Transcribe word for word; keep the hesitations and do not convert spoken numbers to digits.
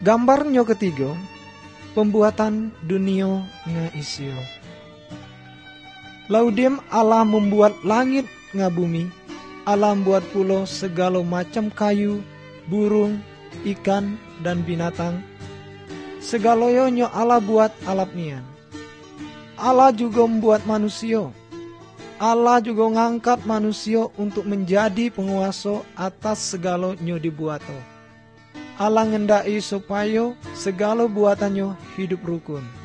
Gambarnya ketiga, pembuatan dunia nga isio. Laudem Allah membuat langit nga bumi, Allah membuat pulau segala macam kayu, burung, ikan, dan binatang. Segaloyo Allah buat alap nian. Allah juga membuat manusia. Allah juga ngangkat manusia untuk menjadi penguasa atas segala nyo dibuato. Allah ngendai supaya segala buatannya hidup rukun.